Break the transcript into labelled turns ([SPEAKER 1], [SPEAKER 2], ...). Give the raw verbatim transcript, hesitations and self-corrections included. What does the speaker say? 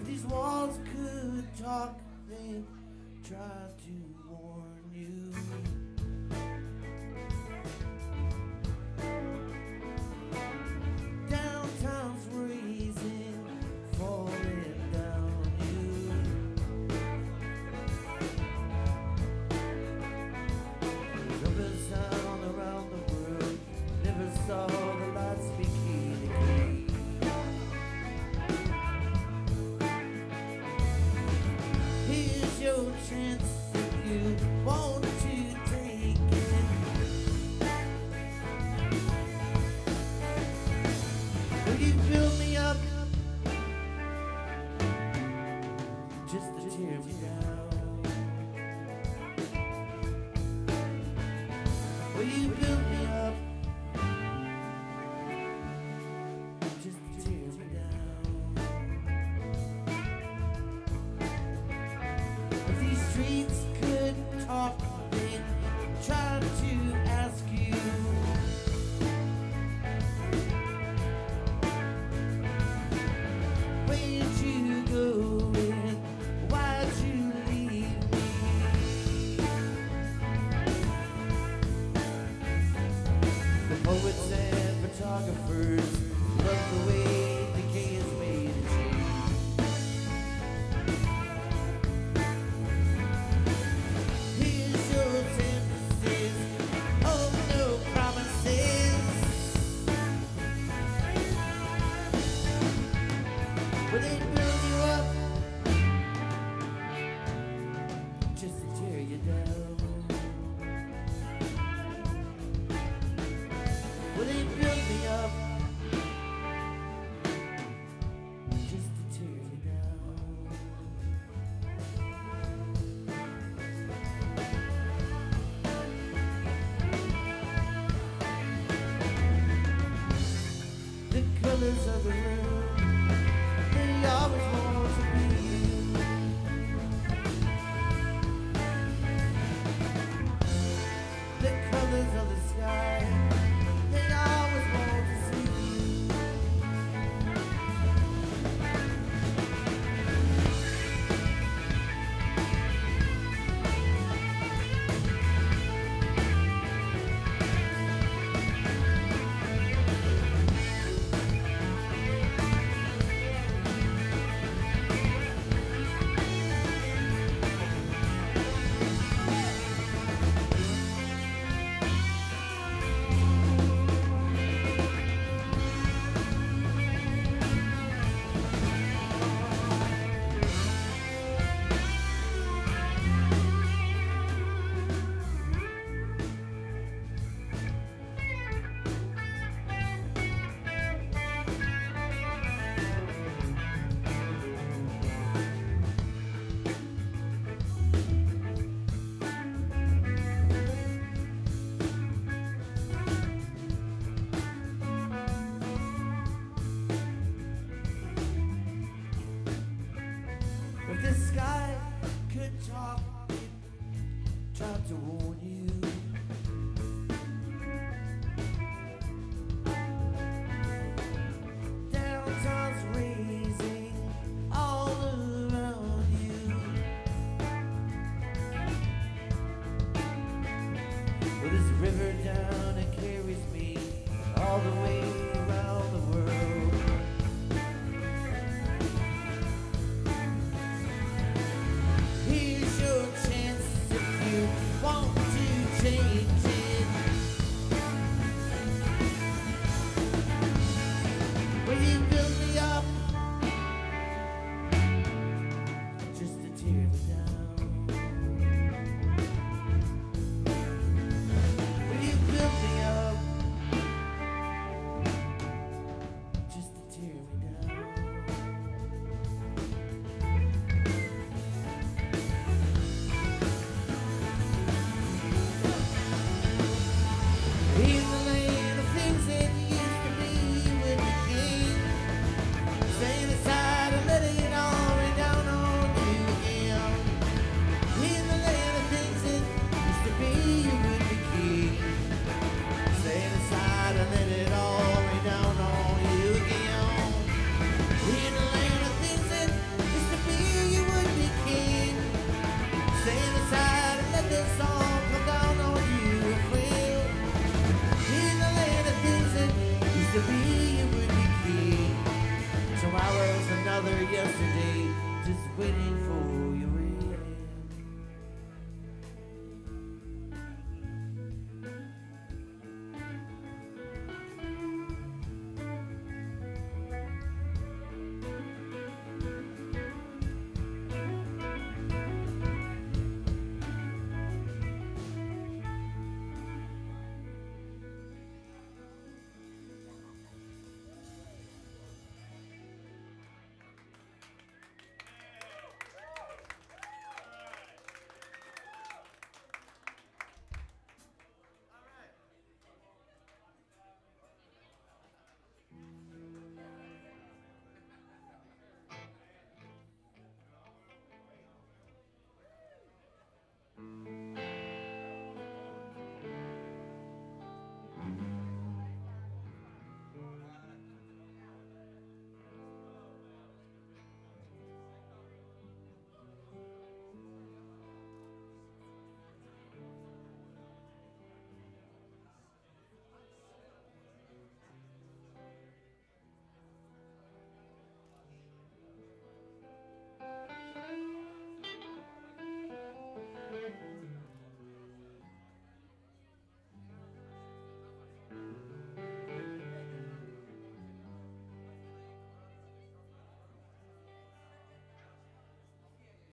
[SPEAKER 1] If these walls could talk, they'd try to warn you. Downtown's raising, falling down you. Trumpets sound around the world, never saw the lights begin again. Here's your chance if you want to take it. Will you build me up just to tear me down? Will you build me up just to tear me down? If these streets could talk, they'd try to ask you. Where'd you go and why'd you leave me? The poets and photographers love the way decay has made a change. Here's your sentences, oh no promises. Will they build you up just to tear you down? Will they build me up just to tear you down? The colors of the room, they always want to be you. The colors of the sky, they always want to see you. If the sky could talk, it tried to warn you. Downtown's raising all around you. Well, this river down, it carries me all the way